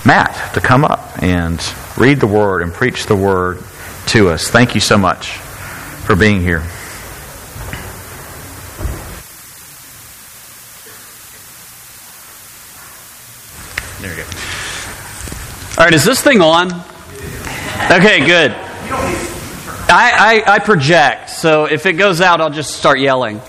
Matt to come up and read the Word and preach the Word to us. Thank you so much for being here. There we go. All right, is this thing on? Okay, good. I project, so if it goes out, I'll just start yelling.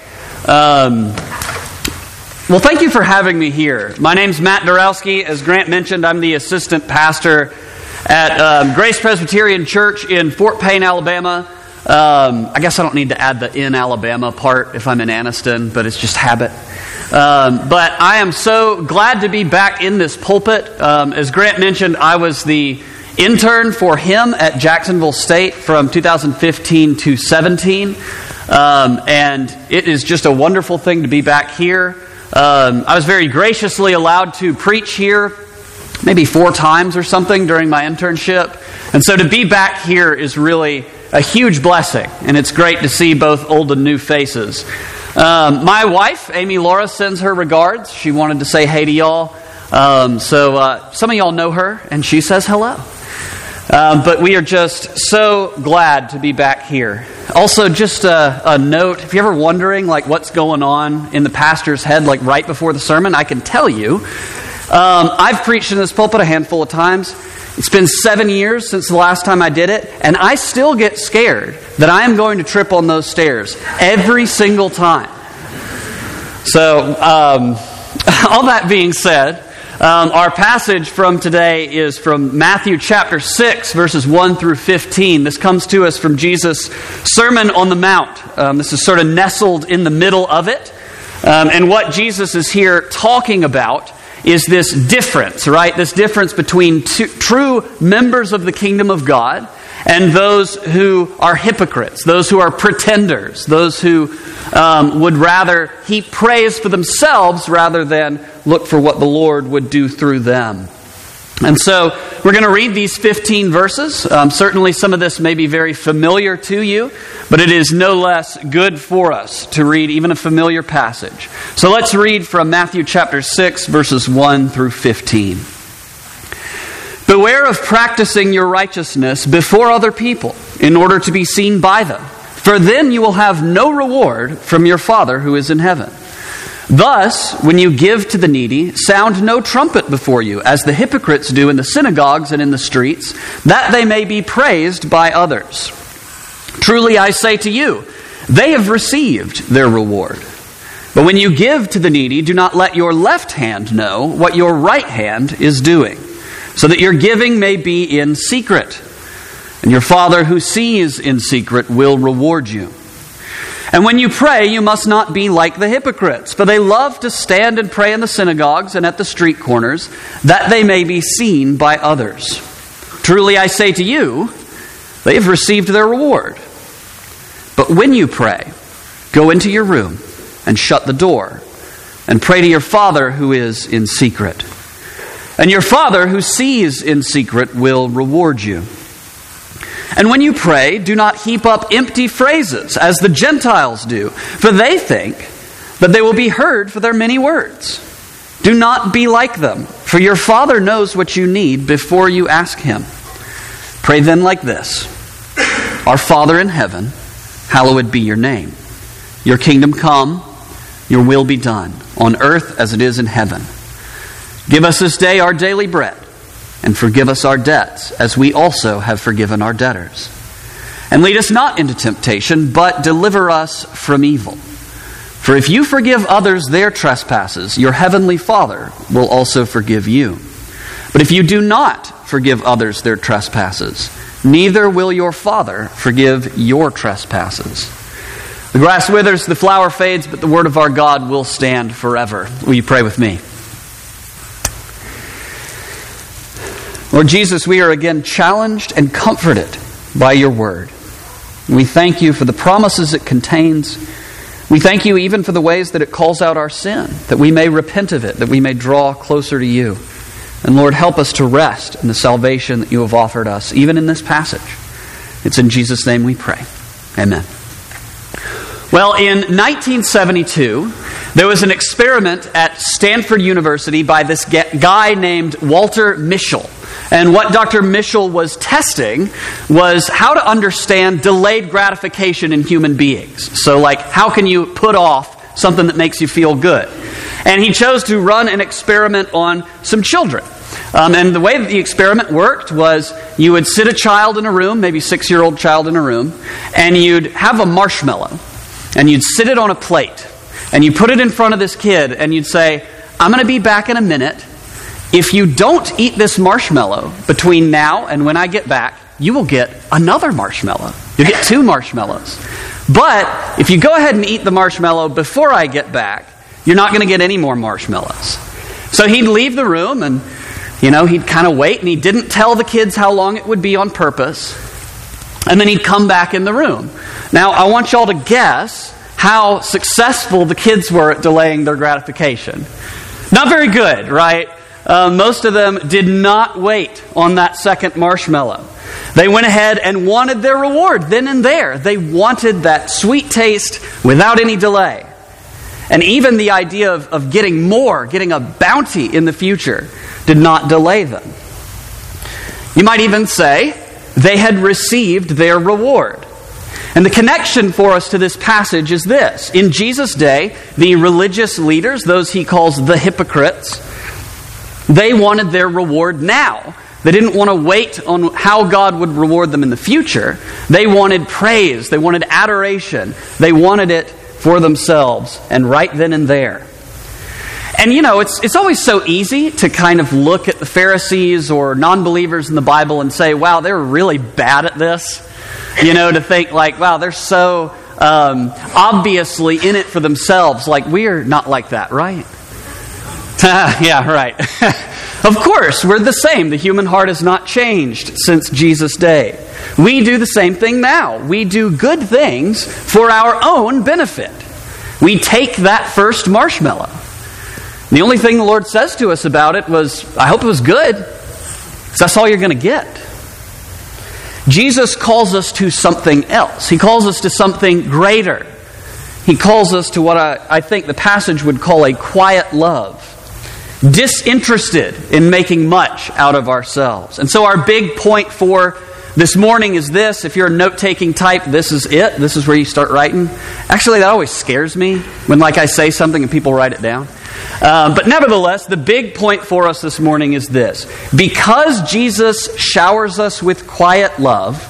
Well, thank you for having me here. My name's Matt Dorowski. As Grant mentioned, I'm the assistant pastor at Grace Presbyterian Church in Fort Payne, Alabama. I guess I don't need to add the in Alabama part if I'm in Anniston, but it's just habit. But I am so glad to be back in this pulpit. As Grant mentioned, I was the intern for him at Jacksonville State from 2015 to 17. And it is just a wonderful thing to be back here. I was very graciously allowed to preach here maybe 4 times or something during my internship. And so to be back here is really a huge blessing. And it's great to see both old and new faces. My wife, Amy Laura, sends her regards. She wanted to say hey to y'all. So some of y'all know her, and she says hello. But we are just so glad to be back here. Also, just a note, if you're ever wondering what's going on in the pastor's head right before the sermon, I can tell you. I've preached in this pulpit a handful of times. It's been 7 years since the last time I did it, and I still get scared that I am going to trip on those stairs every single time. So, all that being said, our passage from today is from Matthew chapter 6, verses 1 through 15. This comes to us from Jesus' Sermon on the Mount. This is sort of nestled in the middle of it. And what Jesus is here talking about is this difference, right? This difference between true members of the kingdom of God and those who are hypocrites, those who are pretenders, those who would rather heap praise for themselves rather than look for what the Lord would do through them. And so we're going to read these 15 verses. Certainly some of this may be very familiar to you, but it is no less good for us to read even a familiar passage. So let's read from Matthew chapter 6, verses 1 through 15. Beware of practicing your righteousness before other people in order to be seen by them, for then you will have no reward from your Father who is in heaven. Thus, when you give to the needy, sound no trumpet before you, as the hypocrites do in the synagogues and in the streets, that they may be praised by others. Truly I say to you, they have received their reward. But when you give to the needy, do not let your left hand know what your right hand is doing, so that your giving may be in secret. And your Father who sees in secret will reward you. And when you pray, you must not be like the hypocrites, for they love to stand and pray in the synagogues and at the street corners, that they may be seen by others. Truly I say to you, they have received their reward. But when you pray, go into your room and shut the door, and pray to your Father who is in secret. And your Father who sees in secret will reward you. And when you pray, do not heap up empty phrases, as the Gentiles do, for they think that they will be heard for their many words. Do not be like them, for your Father knows what you need before you ask Him. Pray then like this: Our Father in heaven, hallowed be your name. Your kingdom come, your will be done, on earth as it is in heaven. Give us this day our daily bread, and forgive us our debts, as we also have forgiven our debtors. And lead us not into temptation, but deliver us from evil. For if you forgive others their trespasses, your heavenly Father will also forgive you. But if you do not forgive others their trespasses, neither will your Father forgive your trespasses. The grass withers, the flower fades, but the word of our God will stand forever. Will you pray with me? Lord Jesus, we are again challenged and comforted by your word. We thank you for the promises it contains. We thank you even for the ways that it calls out our sin, that we may repent of it, that we may draw closer to you. And Lord, help us to rest in the salvation that you have offered us, even in this passage. It's in Jesus' name we pray. Amen. Well, in 1972, There was an experiment at Stanford University by this guy named Walter Mischel. And what Dr. Mischel was testing was how to understand delayed gratification in human beings. So, like, how can you put off something that makes you feel good? And he chose to run an experiment on some children. And the way that the experiment worked was you would sit a child in a room, maybe 6-year-old child in a room, and you'd have a marshmallow, and you'd sit it on a plate. And you put it in front of this kid and you'd say, I'm going to be back in a minute. If you don't eat this marshmallow between now and when I get back, you will get another marshmallow. You'll get 2 marshmallows. But if you go ahead and eat the marshmallow before I get back, you're not going to get any more marshmallows. So he'd leave the room and, he'd kind of wait, and he didn't tell the kids how long it would be on purpose. And then he'd come back in the room. Now, I want y'all to guess how successful the kids were at delaying their gratification. Not very good, right? Most of them did not wait on that second marshmallow. They went ahead and wanted their reward then and there. They wanted that sweet taste without any delay. And even the idea of getting more, getting a bounty in the future, did not delay them. You might even say they had received their reward. And the connection for us to this passage is this. In Jesus' day, the religious leaders, those he calls the hypocrites, they wanted their reward now. They didn't want to wait on how God would reward them in the future. They wanted praise. They wanted adoration. They wanted it for themselves and right then and there. And it's always so easy to kind of look at the Pharisees or non-believers in the Bible and say, wow, they were really bad at this. To think like, wow, they're so obviously in it for themselves. Like, we're not like that, right? Yeah, right. Of course, we're the same. The human heart has not changed since Jesus' day. We do the same thing now. We do good things for our own benefit. We take that first marshmallow. The only thing the Lord says to us about it was, I hope it was good, because that's all you're going to get. Jesus calls us to something else. He calls us to something greater. He calls us to what I think the passage would call a quiet love. Disinterested in making much out of ourselves. And so our big point for this morning is this. If you're a note-taking type, this is it. This is where you start writing. Actually, that always scares me when I say something and people write it down. But nevertheless, the big point for us this morning is this. Because Jesus showers us with quiet love,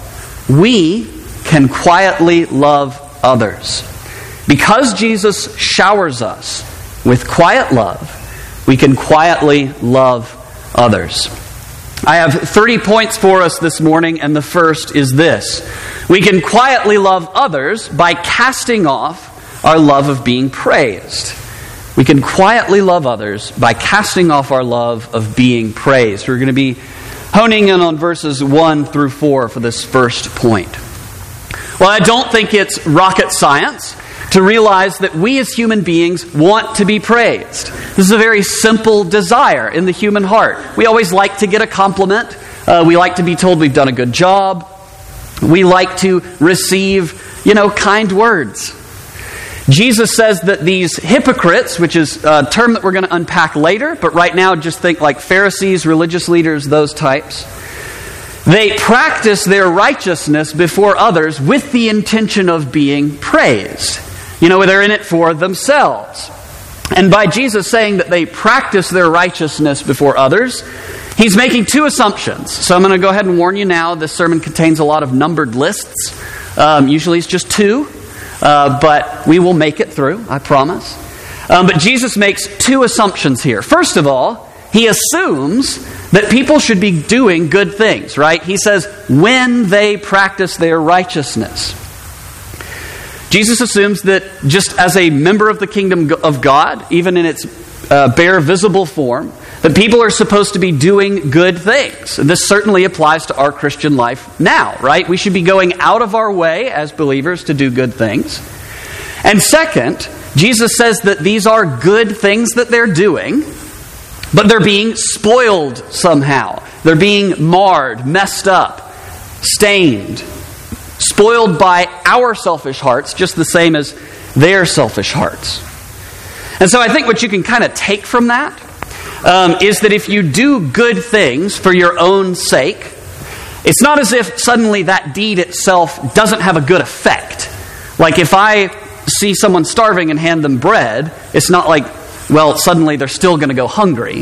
we can quietly love others. Because Jesus showers us with quiet love, we can quietly love others. I have 30 points for us this morning, and the first is this. We can quietly love others by casting off our love of being praised. We can quietly love others by casting off our love of being praised. We're going to be honing in on verses 1 through 4 for this first point. Well, I don't think it's rocket science to realize that we as human beings want to be praised. This is a very simple desire in the human heart. We always like to get a compliment. We like to be told we've done a good job. We like to receive, kind words. Jesus says that these hypocrites, which is a term that we're going to unpack later, but right now just think like Pharisees, religious leaders, those types. They practice their righteousness before others with the intention of being praised. They're in it for themselves. And by Jesus saying that they practice their righteousness before others, he's making 2 assumptions. So I'm going to go ahead and warn you now, this sermon contains a lot of numbered lists. Usually it's just 2, but we will make it through, I promise. But Jesus makes 2 assumptions here. First of all, he assumes that people should be doing good things, right? He says, when they practice their righteousness. Jesus assumes that just as a member of the kingdom of God, even in its bare visible form, that people are supposed to be doing good things. And this certainly applies to our Christian life now, right? We should be going out of our way as believers to do good things. And second, Jesus says that these are good things that they're doing, but they're being spoiled somehow. They're being marred, messed up, stained, spoiled by our selfish hearts, just the same as their selfish hearts. And so I think what you can kind of take from that is that if you do good things for your own sake, it's not as if suddenly that deed itself doesn't have a good effect. Like if I see someone starving and hand them bread, it's not like, well, suddenly they're still going to go hungry.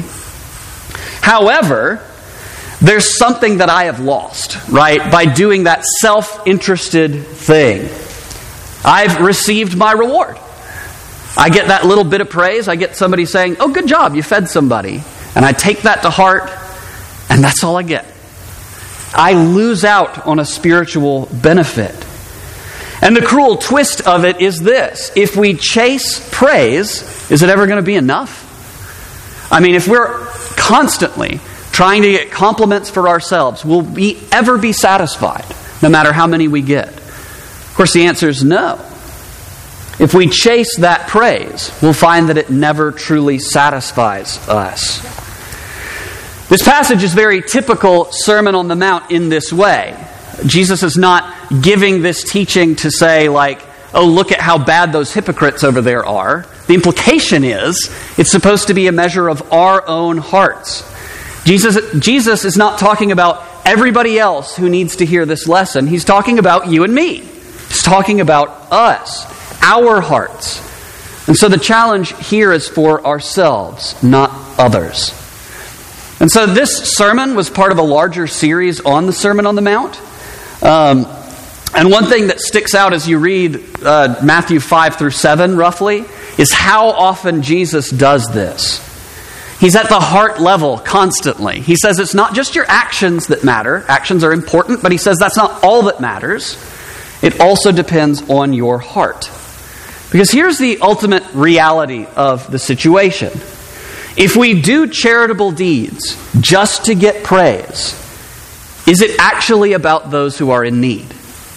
However, there's something that I have lost, right, by doing that self-interested thing. I've received my reward. I get that little bit of praise. I get somebody saying, oh, good job, you fed somebody. And I take that to heart, and that's all I get. I lose out on a spiritual benefit. And the cruel twist of it is this. If we chase praise, is it ever going to be enough? I mean, if we're constantly trying to get compliments for ourselves, will we ever be satisfied, no matter how many we get? Of course, the answer is no. If we chase that praise, we'll find that it never truly satisfies us. This passage is very typical Sermon on the Mount in this way. Jesus is not giving this teaching to say, like, oh, look at how bad those hypocrites over there are. The implication is it's supposed to be a measure of our own hearts. Jesus is not talking about everybody else who needs to hear this lesson. He's talking about you and me. He's talking about us, our hearts. And so the challenge here is for ourselves, not others. And so this sermon was part of a larger series on the Sermon on the Mount. And one thing that sticks out as you read Matthew 5 through 7, roughly, is how often Jesus does this. He's at the heart level constantly. He says it's not just your actions that matter. Actions are important, but he says that's not all that matters. It also depends on your heart. Because here's the ultimate reality of the situation. If we do charitable deeds just to get praise, is it actually about those who are in need?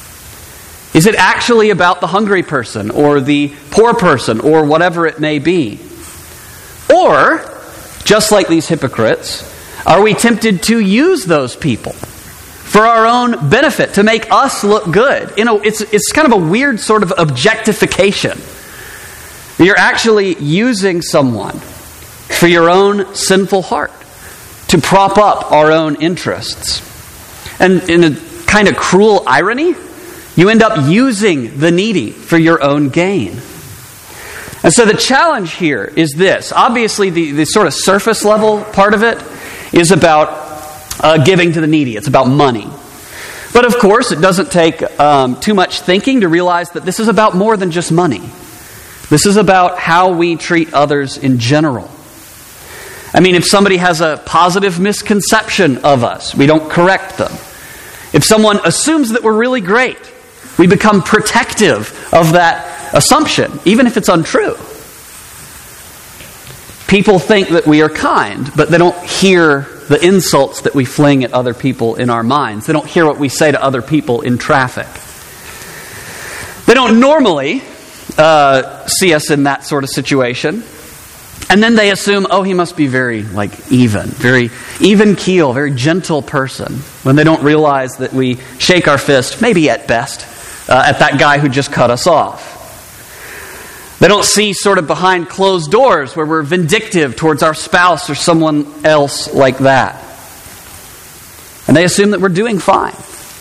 Is it actually about the hungry person or the poor person or whatever it may be? Or, just like these hypocrites, are we tempted to use those people for our own benefit, to make us look good? You know, it's kind of a weird sort of objectification. You're actually using someone for your own sinful heart, to prop up our own interests. And in a kind of cruel irony, you end up using the needy for your own gain. And so the challenge here is this. Obviously, the sort of surface level part of it is about giving to the needy. It's about money. But of course, it doesn't take too much thinking to realize that this is about more than just money. This is about how we treat others in general. I mean, if somebody has a positive misconception of us, we don't correct them. If someone assumes that we're really great, we become protective of that assumption, even if it's untrue. People think that we are kind, but they don't hear the insults that we fling at other people in our minds. They don't hear what we say to other people in traffic. They don't normally see us in that sort of situation. And then they assume, oh, he must be very very even keel, very gentle person, when they don't realize that we shake our fist, maybe at best, at that guy who just cut us off. They don't see sort of behind closed doors where we're vindictive towards our spouse or someone else like that. And they assume that we're doing fine.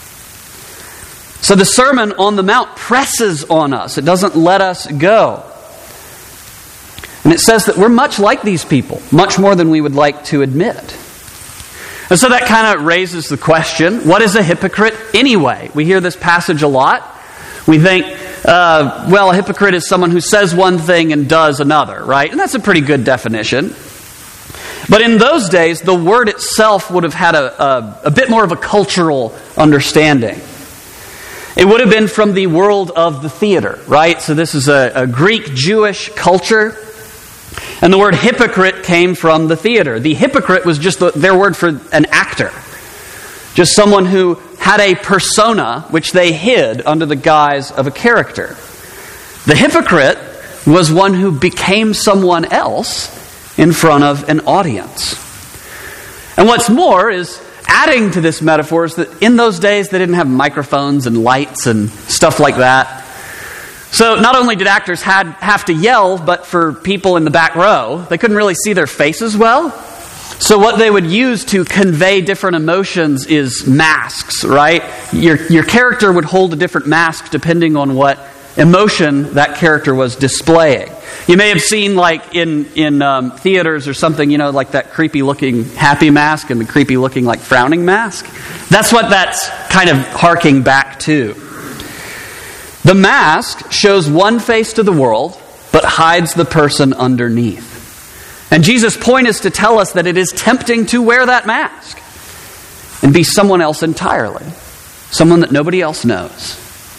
So the Sermon on the Mount presses on us. It doesn't let us go. And it says that we're much like these people, much more than we would like to admit. And so that kind of raises the question, what is a hypocrite anyway? We hear this passage a lot. We think, a hypocrite is someone who says one thing and does another, right? And that's a pretty good definition. But in those days, the word itself would have had a bit more of a cultural understanding. It would have been from the world of the theater, right? So this is a Greek-Jewish culture. And the word hypocrite came from the theater. The hypocrite was just their word for an actor. Just someone who had a persona which they hid under the guise of a character. The hypocrite was one who became someone else in front of an audience. And what's more is, adding to this metaphor, is that in those days they didn't have microphones and lights and stuff like that. So not only did actors have to yell, but for people in the back row, they couldn't really see their faces well. So what they would use to convey different emotions is masks, right? Your character would hold a different mask depending on what emotion that character was displaying. You may have seen, like in theaters or something, like that creepy looking happy mask and the creepy looking like frowning mask. That's what that's kind of harking back to. The mask shows one face to the world, but hides the person underneath. And Jesus' point is to tell us that it is tempting to wear that mask and be someone else entirely, someone that nobody else knows.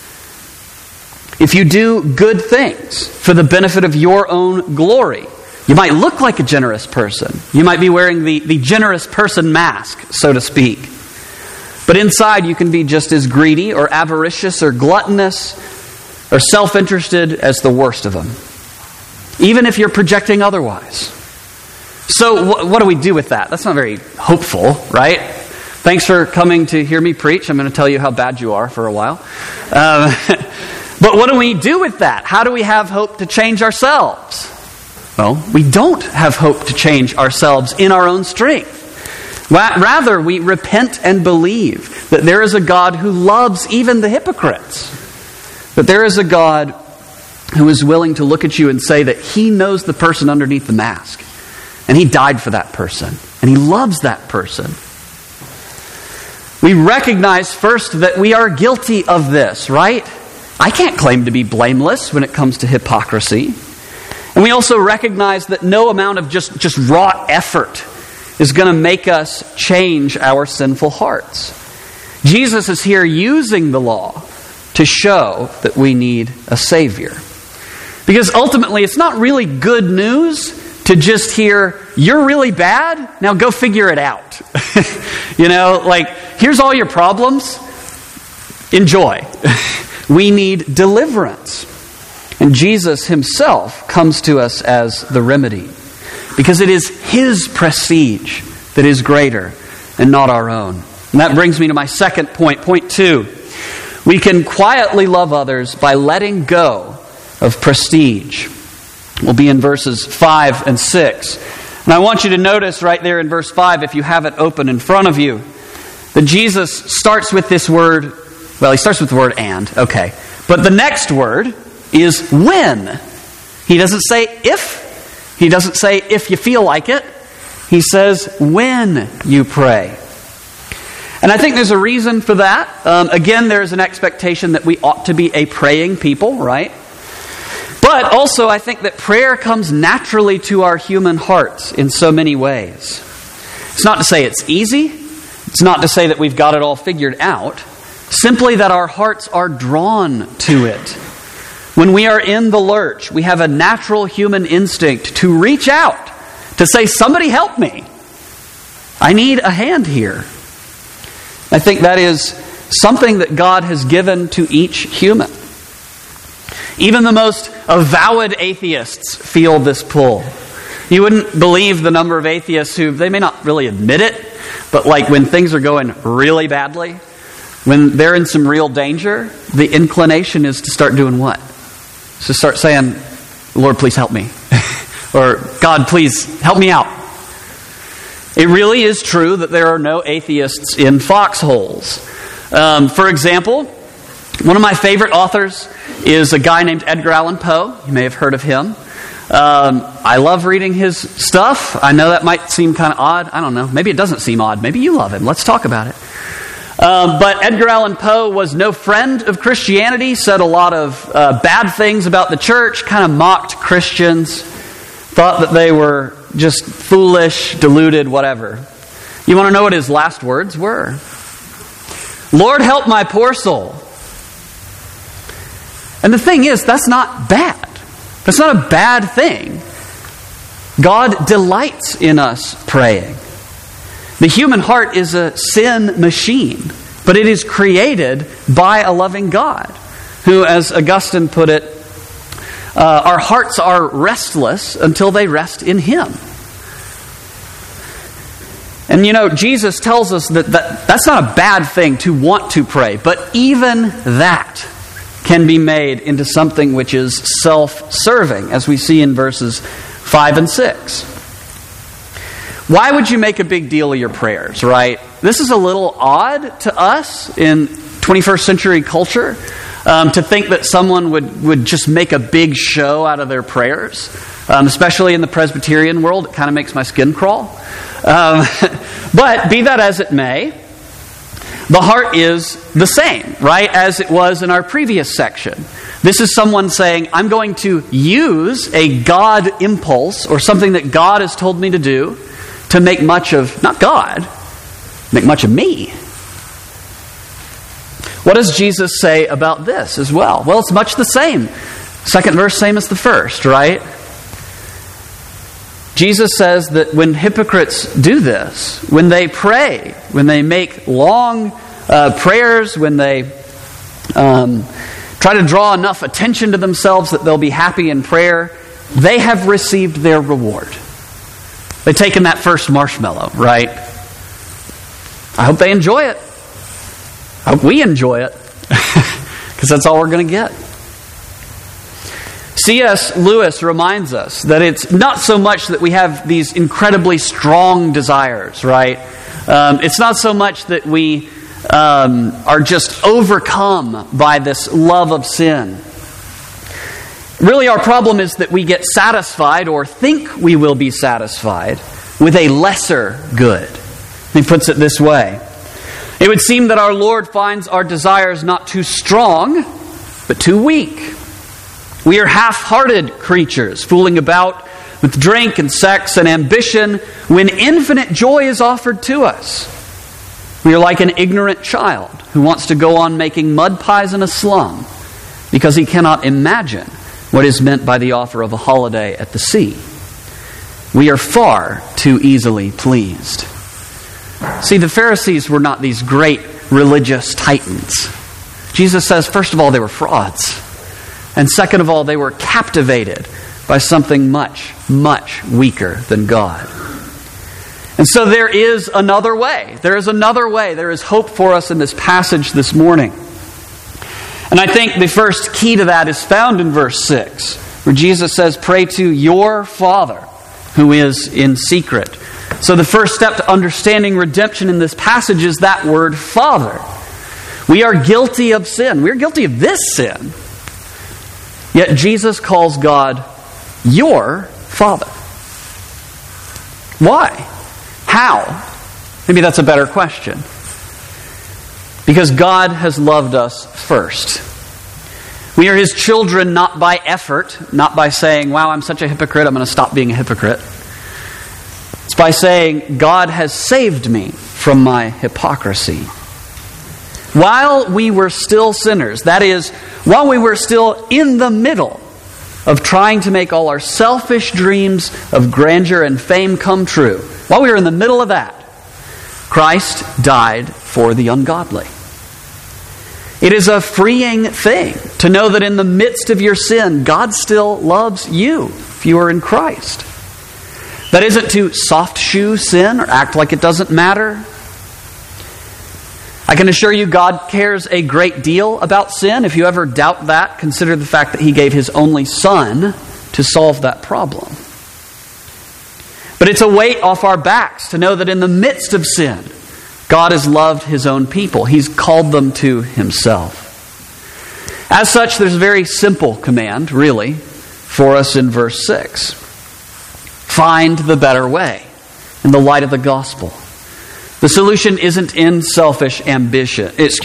If you do good things for the benefit of your own glory, you might look like a generous person. You might be wearing the generous person mask, so to speak. But inside you can be just as greedy or avaricious or gluttonous or self-interested as the worst of them, even if you're projecting otherwise. So what do we do with that? That's not very hopeful, right? Thanks for coming to hear me preach. I'm going to tell you how bad you are for a while. But what do we do with that? How do we have hope to change ourselves? Well, we don't have hope to change ourselves in our own strength. Rather, we repent and believe that there is a God who loves even the hypocrites. That there is a God who is willing to look at you and say that He knows the person underneath the mask. And He died for that person. And He loves that person. We recognize first that we are guilty of this, right? I can't claim to be blameless when it comes to hypocrisy. And we also recognize that no amount of just raw effort is going to make us change our sinful hearts. Jesus is here using the law to show that we need a Savior. Because ultimately, it's not really good news to just hear, you're really bad, now go figure it out. Here's all your problems, enjoy. We need deliverance. And Jesus Himself comes to us as the remedy. Because it is His prestige that is greater and not our own. And that brings me to my second point, point 2. We can quietly love others by letting go of prestige. We'll be in verses 5 and 6. And I want you to notice right there in verse 5, if you have it open in front of you, that Jesus starts with this word. Well, He starts with the word and, okay. But the next word is when. He doesn't say if. He doesn't say if you feel like it. He says when you pray. And I think there's a reason for that. Again, there's an expectation that we ought to be a praying people, right? But also, I think that prayer comes naturally to our human hearts in so many ways. It's not to say it's easy. It's not to say that we've got it all figured out. Simply that our hearts are drawn to it. When we are in the lurch, we have a natural human instinct to reach out, to say, somebody help me. I need a hand here. I think that is something that God has given to each human. Even the most avowed atheists feel this pull. You wouldn't believe the number of atheists who, they may not really admit it, but when things are going really badly, when they're in some real danger, the inclination is to start doing what? To start saying, Lord, please help me. Or, God, please help me out. It really is true that there are no atheists in foxholes. For example, one of my favorite authors is a guy named Edgar Allan Poe. You may have heard of him. I love reading his stuff. I know that might seem kind of odd. I don't know. Maybe it doesn't seem odd. Maybe you love him. Let's talk about it. But Edgar Allan Poe was no friend of Christianity, said a lot of bad things about the church, kind of mocked Christians, thought that they were just foolish, deluded, whatever. You want to know what his last words were? Lord, help my poor soul. And the thing is, that's not bad. That's not a bad thing. God delights in us praying. The human heart is a sin machine, but it is created by a loving God, who, as Augustine put it, our hearts are restless until they rest in Him. And Jesus tells us that that's not a bad thing to want to pray, but even that can be made into something which is self-serving, as we see in verses 5 and 6. Why would you make a big deal of your prayers, right? This is a little odd to us in 21st century culture, to think that someone would just make a big show out of their prayers. Especially in the Presbyterian world, it kind of makes my skin crawl. But be that as it may, the heart is the same, right, as it was in our previous section. This is someone saying, I'm going to use a God impulse or something that God has told me to do to make much of, not God, make much of me. What does Jesus say about this as well? Well, it's much the same. Second verse, same as the first, right? Jesus says that when hypocrites do this, when they pray, when they make long prayers, when they try to draw enough attention to themselves that they'll be happy in prayer, they have received their reward. They've taken that first marshmallow, right? I hope they enjoy it. I hope we enjoy it, because that's all we're going to get. C.S. Lewis reminds us that it's not so much that we have these incredibly strong desires, right? It's not so much that we are just overcome by this love of sin. Really, our problem is that we get satisfied or think we will be satisfied with a lesser good. He puts it this way. It would seem that our Lord finds our desires not too strong, but too weak. We are half-hearted creatures, fooling about with drink and sex and ambition when infinite joy is offered to us. We are like an ignorant child who wants to go on making mud pies in a slum because he cannot imagine what is meant by the offer of a holiday at the sea. We are far too easily pleased. See, the Pharisees were not these great religious titans. Jesus says, first of all, they were frauds. And second of all, they were captivated by something much, much weaker than God. And so there is another way. There is another way. There is hope for us in this passage this morning. And I think the first key to that is found in verse 6, where Jesus says, pray to your Father who is in secret. So the first step to understanding redemption in this passage is that word Father. We are guilty of sin. We are guilty of this sin. Yet Jesus calls God your Father. Why? How? Maybe that's a better question. Because God has loved us first. We are His children not by effort, not by saying, wow, I'm such a hypocrite, I'm going to stop being a hypocrite. It's by saying, God has saved me from my hypocrisy. While we were still sinners, that is, while we were still in the middle of trying to make all our selfish dreams of grandeur and fame come true, while we were in the middle of that, Christ died for the ungodly. It is a freeing thing to know that in the midst of your sin, God still loves you if you are in Christ. That isn't to soft-shoe sin or act like it doesn't matter. I can assure you God cares a great deal about sin. If you ever doubt that, consider the fact that He gave His only Son to solve that problem. But it's a weight off our backs to know that in the midst of sin, God has loved His own people. He's called them to Himself. As such, there's a very simple command, really, for us in verse 6. Find the better way in the light of the gospel. The solution isn't in selfish ambition,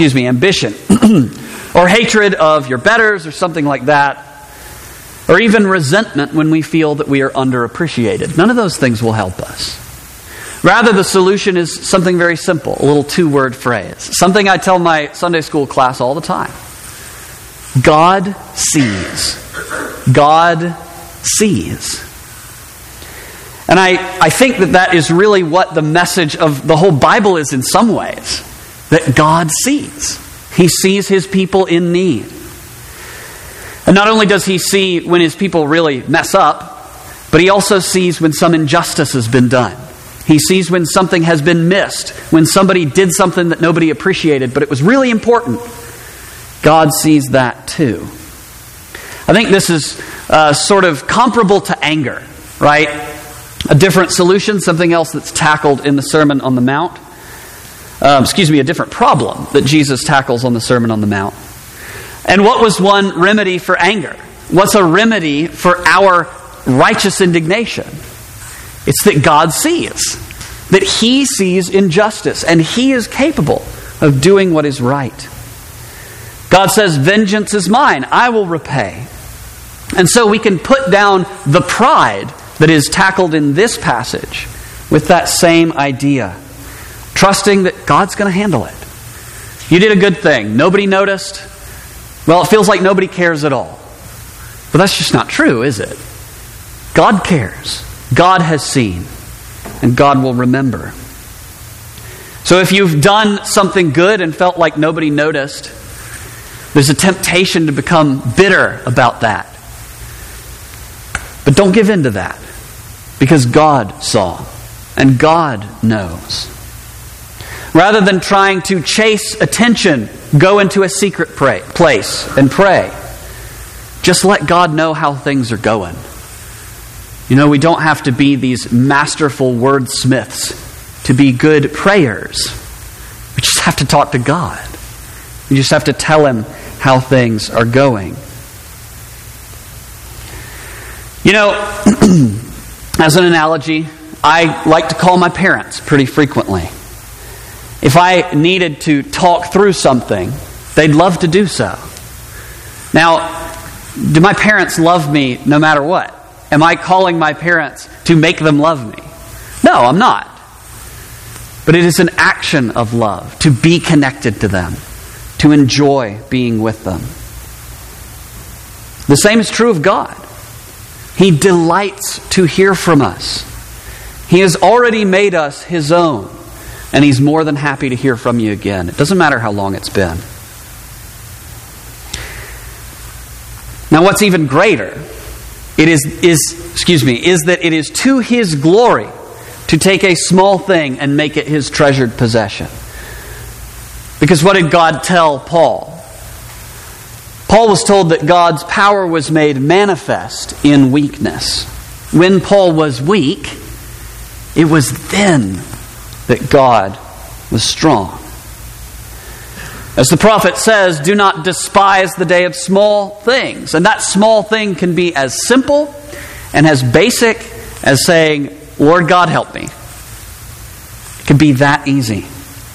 or hatred of your betters or something like that, or even resentment when we feel that we are underappreciated. None of those things will help us. Rather, the solution is something very simple, a little two-word phrase. Something I tell my Sunday school class all the time. God sees. God sees. And I think that is really what the message of the whole Bible is in some ways. That God sees. He sees His people in need. And not only does He see when His people really mess up, but He also sees when some injustice has been done. He sees when something has been missed, when somebody did something that nobody appreciated, but it was really important. God sees that too. I think this is sort of comparable to anger, right? A different solution, something else that's tackled in the Sermon on the Mount. A different problem that Jesus tackles on the Sermon on the Mount. And what was one remedy for anger? What's a remedy for our righteous indignation? It's that God sees. That He sees injustice, and He is capable of doing what is right. God says, "Vengeance is mine, I will repay." And so we can put down the pride that is tackled in this passage with that same idea, trusting that God's going to handle it. You did a good thing. Nobody noticed. Well, it feels like nobody cares at all. But that's just not true, is it? God cares. God has seen. And God will remember. So if you've done something good and felt like nobody noticed, there's a temptation to become bitter about that. But don't give in to that. Because God saw. And God knows. Rather than trying to chase attention, go into a secret place and pray. Just let God know how things are going. You know, we don't have to be these masterful wordsmiths to be good prayers. We just have to talk to God. We just have to tell Him how things are going. You know, as an analogy, I like to call my parents pretty frequently. If I needed to talk through something, they'd love to do so. Now, do my parents love me no matter what? Am I calling my parents to make them love me? No, I'm not. But it is an action of love to be connected to them, to enjoy being with them. The same is true of God. He delights to hear from us. He has already made us His own, and He's more than happy to hear from you again. It doesn't matter how long it's been. Now, what's even greater is that it is to His glory to take a small thing and make it His treasured possession. Because what did God tell Paul? Paul was told that God's power was made manifest in weakness. When Paul was weak, it was then that God was strong. As the prophet says, do not despise the day of small things. And that small thing can be as simple and as basic as saying, Lord God, help me. It can be that easy.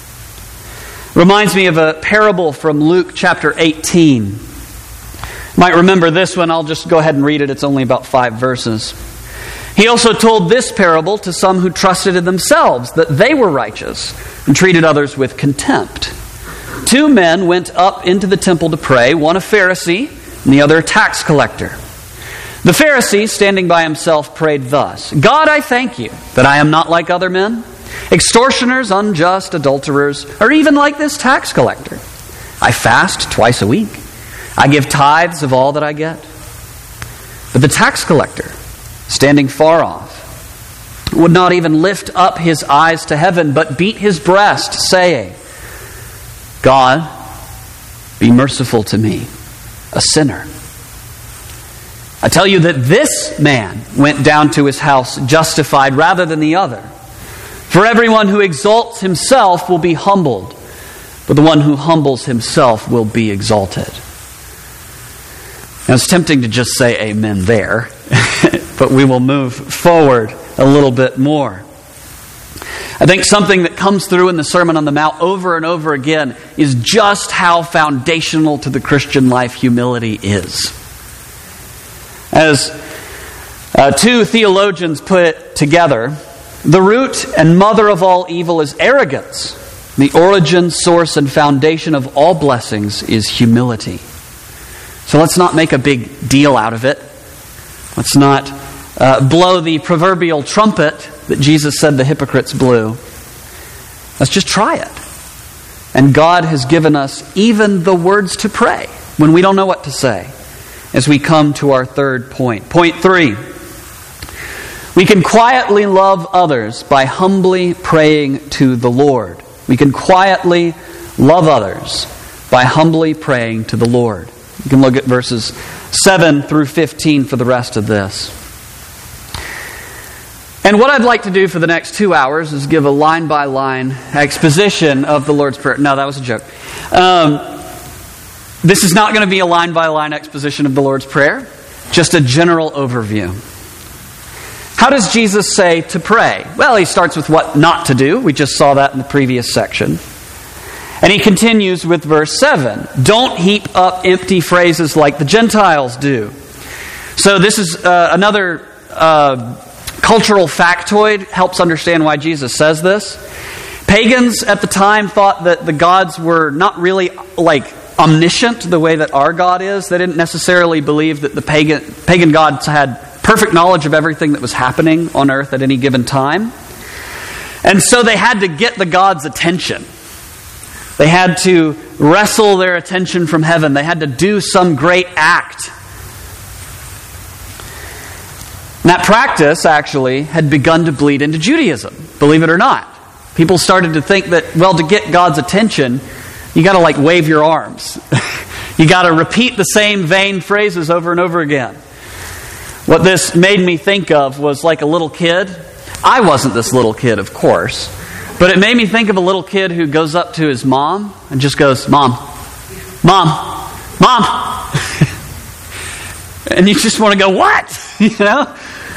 Reminds me of a parable from Luke chapter 18. You might remember this one. I'll just go ahead and read it. It's only about 5 verses. He also told this parable to some who trusted in themselves that they were righteous and treated others with contempt. 2 men went up into the temple to pray, one a Pharisee and the other a tax collector. The Pharisee, standing by himself, prayed thus, God, I thank you that I am not like other men, extortioners, unjust, adulterers, or even like this tax collector. I fast twice a week. I give tithes of all that I get. But the tax collector, standing far off, would not even lift up his eyes to heaven, but beat his breast, saying, God, be merciful to me, a sinner. I tell you that this man went down to his house justified rather than the other. For everyone who exalts himself will be humbled, but the one who humbles himself will be exalted. Now, it's tempting to just say amen there, but we will move forward a little bit more. I think something that comes through in the Sermon on the Mount over and over again is just how foundational to the Christian life humility is. As 2 theologians put it together, the root and mother of all evil is arrogance. The origin, source, and foundation of all blessings is humility. So let's not make a big deal out of it. Let's not blow the proverbial trumpet that Jesus said the hypocrites blew. Let's just try it. And God has given us even the words to pray when we don't know what to say, as we come to our third point. Point 3. We can quietly love others by humbly praying to the Lord. We can quietly love others by humbly praying to the Lord. You can look at verses 7 through 15 for the rest of this. And what I'd like to do for the next 2 hours is give a line-by-line exposition of the Lord's Prayer. No, that was a joke. This is not going to be a line-by-line exposition of the Lord's Prayer, just a general overview. How does Jesus say to pray? Well, he starts with what not to do. We just saw that in the previous section. And he continues with verse 7. Don't heap up empty phrases like the Gentiles do. So this is another cultural factoid, helps understand why Jesus says this. Pagans at the time thought that the gods were not really like omniscient the way that our God is. They didn't necessarily believe that the pagan gods had perfect knowledge of everything that was happening on earth at any given time. And so they had to get the gods' attention. They had to wrestle their attention from heaven. They had to do some great act. And that practice actually had begun to bleed into Judaism, believe it or not. People started to think that, well, to get God's attention, you got to like wave your arms. You got to repeat the same vain phrases over and over again. What this made me think of was like a little kid. I wasn't this little kid, of course, but it made me think of a little kid who goes up to his mom and just goes, "Mom, Mom, Mom." And you just want to go, "What?" You know?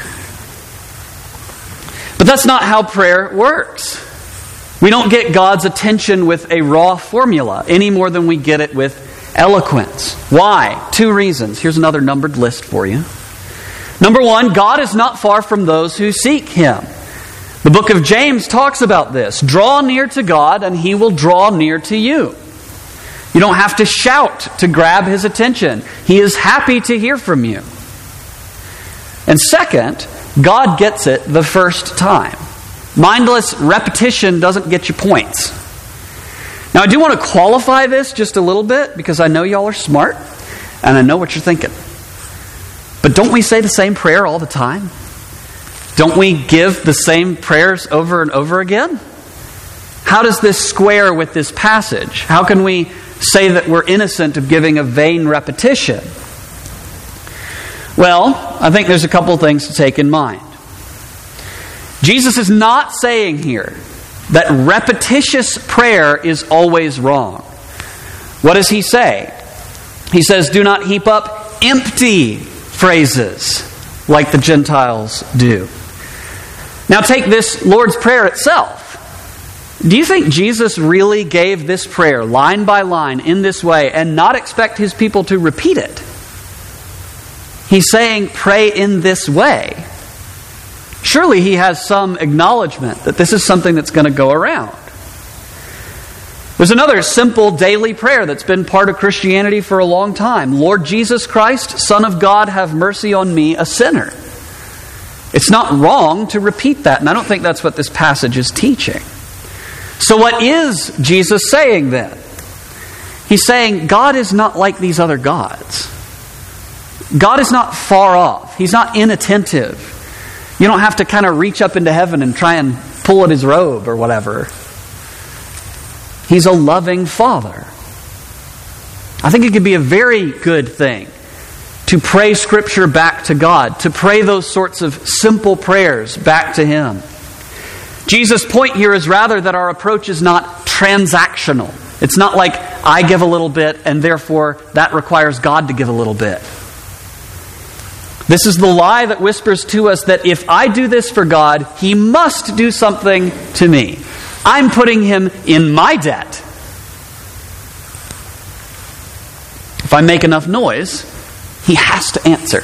But that's not how prayer works. We don't get God's attention with a raw formula any more than we get it with eloquence. Why? 2 reasons. Here's another numbered list for you. Number 1, God is not far from those who seek Him. The book of James talks about this. Draw near to God and He will draw near to you. You don't have to shout to grab His attention. He is happy to hear from you. And second, God gets it the first time. Mindless repetition doesn't get you points. Now, I do want to qualify this just a little bit because I know y'all are smart and I know what you're thinking. But don't we say the same prayer all the time? Don't we give the same prayers over and over again? How does this square with this passage? How can we say that we're innocent of giving a vain repetition? Well, I think there's a couple things to take in mind. Jesus is not saying here that repetitious prayer is always wrong. What does He say? He says, do not heap up empty phrases like the Gentiles do. Now take this Lord's Prayer itself. Do you think Jesus really gave this prayer line by line in this way and not expect His people to repeat it? He's saying, pray in this way. Surely He has some acknowledgement that this is something that's going to go around. There's another simple daily prayer that's been part of Christianity for a long time. Lord Jesus Christ, Son of God, have mercy on me, a sinner. It's not wrong to repeat that, and I don't think that's what this passage is teaching. So what is Jesus saying then? He's saying God is not like these other gods. God is not far off. He's not inattentive. You don't have to kind of reach up into heaven and try and pull at His robe or whatever. He's a loving Father. I think it could be a very good thing to pray Scripture back to God, to pray those sorts of simple prayers back to Him. Jesus' point here is rather that our approach is not transactional. It's not like I give a little bit and therefore that requires God to give a little bit. This is the lie that whispers to us that if I do this for God, He must do something to me. I'm putting Him in my debt. If I make enough noise, He has to answer.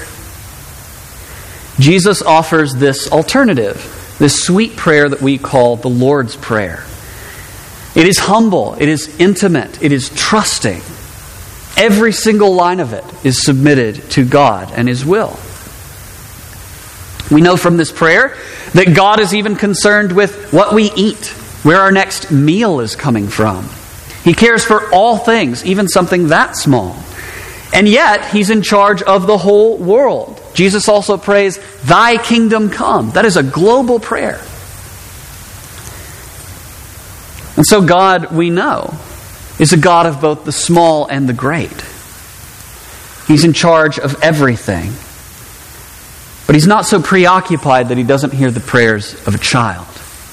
Jesus offers this alternative, this sweet prayer that we call the Lord's Prayer. It is humble, it is intimate, it is trusting. Every single line of it is submitted to God and His will. We know from this prayer that God is even concerned with what we eat, where our next meal is coming from. He cares for all things, even something that small. And yet, He's in charge of the whole world. Jesus also prays, Thy kingdom come. That is a global prayer. And so God, we know, is a God of both the small and the great. He's in charge of everything. But He's not so preoccupied that He doesn't hear the prayers of a child.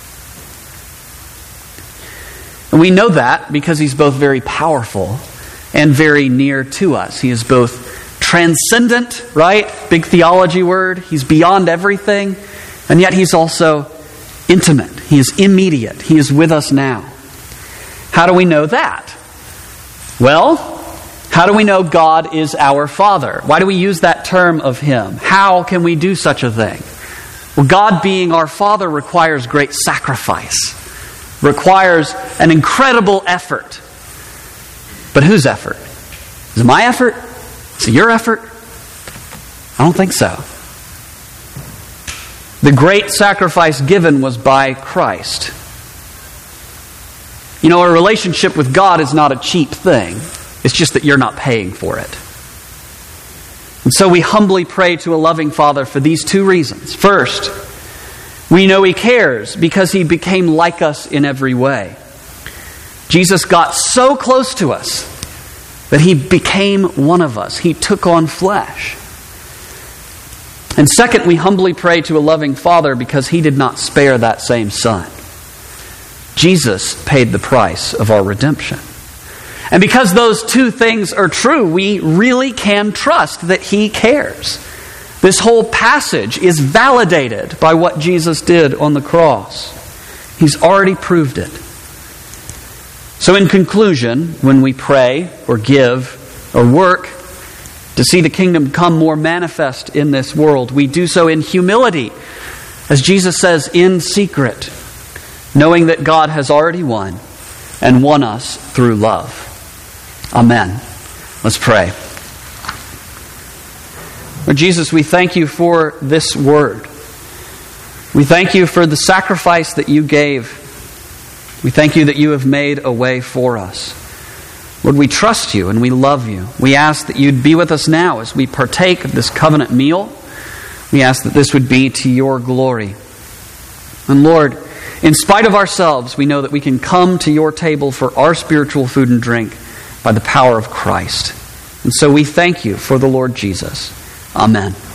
And we know that because He's both very powerful and very near to us. He is both transcendent, right? Big theology word. He's beyond everything. And yet He's also intimate. He is immediate. He is with us now. How do we know that? Well, how do we know God is our Father? Why do we use that term of Him? How can we do such a thing? Well, God being our Father requires great sacrifice, requires an incredible effort. But whose effort? Is it my effort? Is it your effort? I don't think so. The great sacrifice given was by Christ. You know, a relationship with God is not a cheap thing. It's just that you're not paying for it. And so we humbly pray to a loving Father for these two reasons. First, we know He cares because He became like us in every way. Jesus got so close to us that He became one of us. He took on flesh. And second, we humbly pray to a loving Father because He did not spare that same Son. Jesus paid the price of our redemption. And because those two things are true, we really can trust that He cares. This whole passage is validated by what Jesus did on the cross. He's already proved it. So in conclusion, when we pray or give or work to see the kingdom come more manifest in this world, we do so in humility, as Jesus says, in secret, knowing that God has already won and won us through love. Amen. Let's pray. Lord Jesus, we thank You for this word. We thank You for the sacrifice that You gave. We thank You that You have made a way for us. Lord, we trust You and we love You. We ask that You'd be with us now as we partake of this covenant meal. We ask that this would be to Your glory. And Lord, in spite of ourselves, we know that we can come to Your table for our spiritual food and drink by the power of Christ. And so we thank You for the Lord Jesus. Amen.